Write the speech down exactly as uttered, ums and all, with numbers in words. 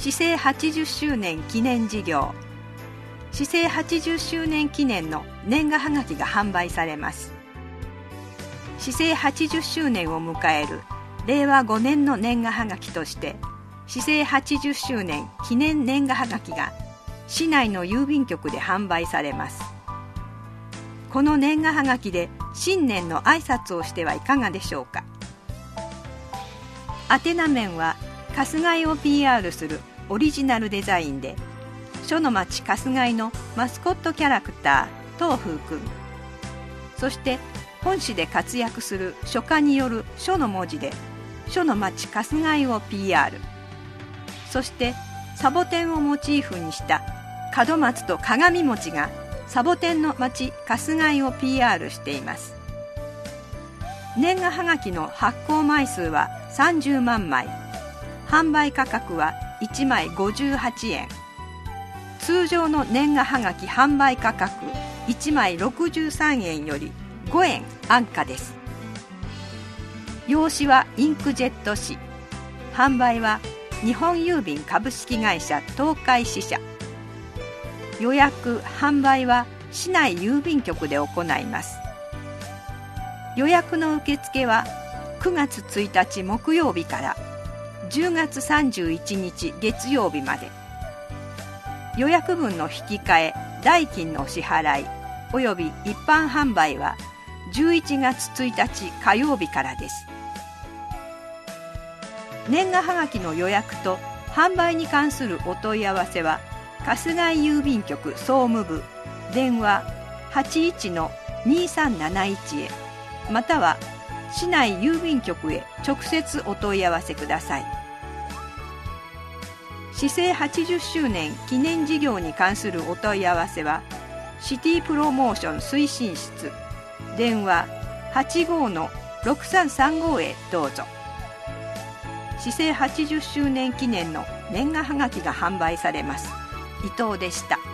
市政はちじゅっしゅうねん記念事業、市政はちじゅっしゅうねん記念の年賀はがきが販売されます。市政はちじゅっしゅうねんを迎えるれいわごねんの年賀はがきとして、市政はちじゅっしゅうねん記念年賀はがきが市内の郵便局で販売されます。この年賀はがきで新年の挨拶をしてはいかがでしょうか。宛名面は春日井を ピーアール するオリジナルデザインで、書の町春日井のマスコットキャラクター東風くん、そして本市で活躍する書家による書の文字で書の町春日井を ピーアール、 そしてサボテンをモチーフにした門松と鏡餅がサボテンの町春日井を ピーアール しています。年賀はがきの発行枚数はさんじゅうまんまい、販売価格はいちまいごじゅうはちえん、通常の年賀はがき販売価格いちまいろくじゅうさんえんよりごえん安価です。用紙はインクジェット紙、販売は日本郵便株式会社東海支社、予約・販売は市内郵便局で行います。予約の受付はくがつついたち木曜日からじゅうがつさんじゅういちにち月曜日まで。予約分の引き換え、代金の支払いおよび一般販売はじゅういちがつついたち火曜日からです。年賀はがきの予約と販売に関するお問い合わせは春日井郵便局総務部電話 はちいちのにさんなないち へ、または市内郵便局へ直接お問い合わせください。市政はちじゅっしゅうねん記念事業に関するお問い合わせはシティプロモーション推進室電話 はちごのろくさんさんご へどうぞ。市政はちじゅっしゅうねん記念の年賀はがきが販売されます。伊藤でした。